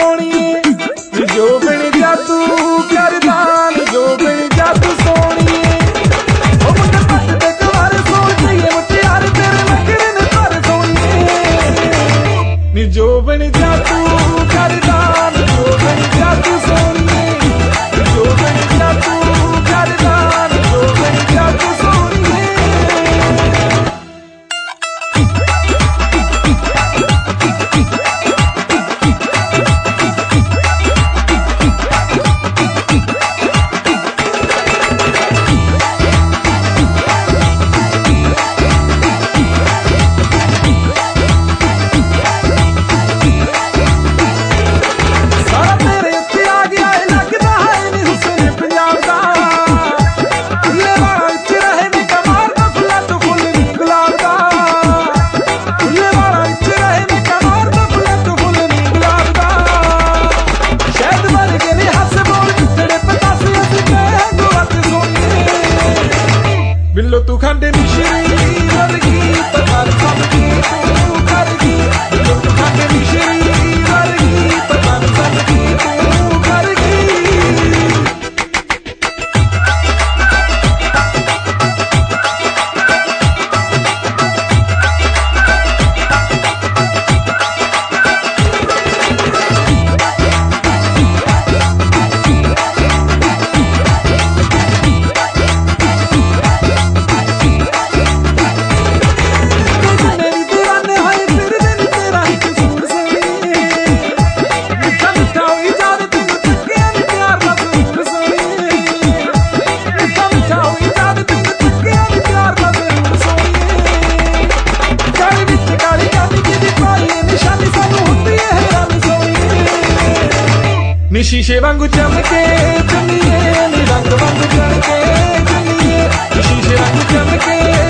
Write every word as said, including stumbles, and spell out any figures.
सोनिए जो बिन जादू करदा जो बिन जादू सोनिए ओ मुंडे पट ते कवार सोन चाहिए मुटियार तेरे नखरे ने पर सोनिए नी जो बिन जादू करदा जो बिन जादू सोनिए जो बिन जादू करदा जो बिन जादू सोनिए बिल्लो तू खंड मिश्री वर्गी पता सबकी तू करगी बिल्लो तू खंड मिश्री वर्गी पता सबकी तू करगी नी शीशे वांगू चमके चलिए नी रंग वांगू चमके चलिए नी शीशे वांगू चमके